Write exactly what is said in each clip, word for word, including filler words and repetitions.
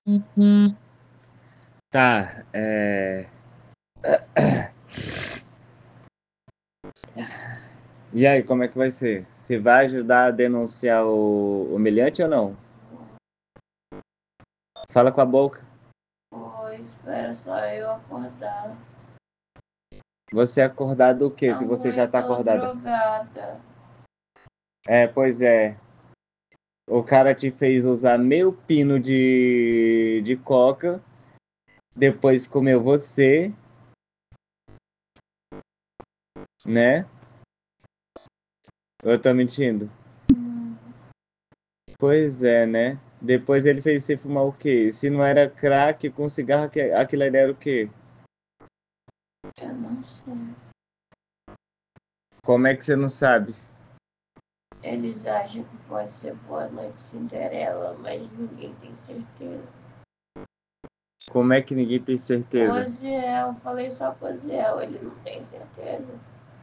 Tá, é... E aí, como é que vai ser? Você vai ajudar a denunciar o humilhante ou não? Fala com a boca. Oi, espera só eu acordar. Você é acordado do quê, se você Amor, já eu tá tô acordada? drogada. É, pois é. O cara te fez usar meio pino de, de coca, depois comeu você, né? Eu tô mentindo? Hum, Pois é, né? Depois ele fez você fumar o quê? Se não era crack com cigarro, que- aquilo ali era o quê? eu não sei. Como é que você não sabe? Eles acham que pode ser Boa Noite Cinderela, mas ninguém tem certeza. Como é que ninguém tem O certeza? Oziel, eu falei só com o Oziel, ele não tem certeza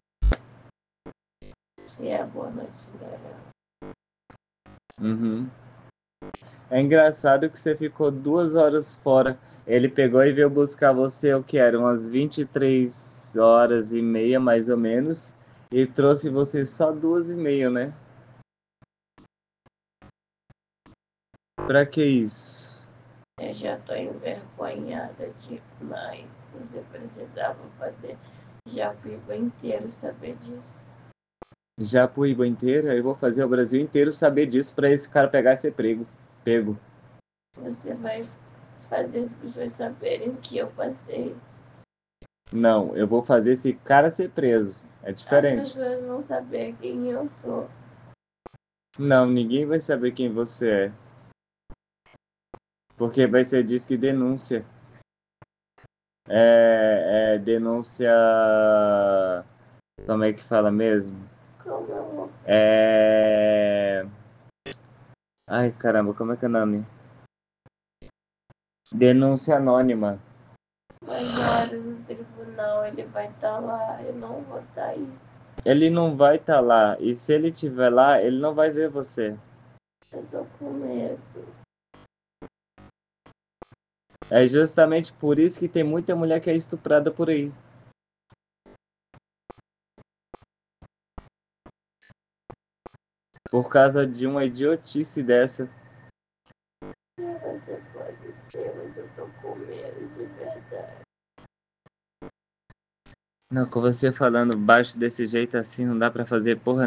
se é Boa Noite Cinderela. Uhum. É engraçado que você ficou duas horas fora. Ele pegou e veio buscar você, o que era? Umas vinte e três horas e meia, mais ou menos. E trouxe você só duas e meia, né? Pra que isso? Eu já tô envergonhada demais. Você precisava fazer Japiba inteiro saber disso. Japuíba inteira? Eu vou fazer o Brasil inteiro saber disso pra esse cara pegar e ser prego. Pego. Você vai fazer as pessoas saberem o que eu passei. Não, eu vou fazer esse cara ser preso. É As diferente. pessoas vão saber quem eu sou. Não, ninguém vai saber quem você é. Porque vai ser diz que denúncia. É, é denúncia. Como é que fala mesmo? Como eu vou. É. Ai, caramba, como é que é o nome? Denúncia anônima. Mas na hora do tribunal ele vai estar lá, eu não vou estar aí. Ele não vai estar lá. E se ele estiver lá, ele não vai ver você. Eu tô com medo. É justamente por isso que tem muita mulher que é estuprada por aí. Por causa de uma idiotice dessa. Você pode ser, mas eu tô com medo de verdade. Não, com você falando baixo desse jeito assim, não dá pra fazer porra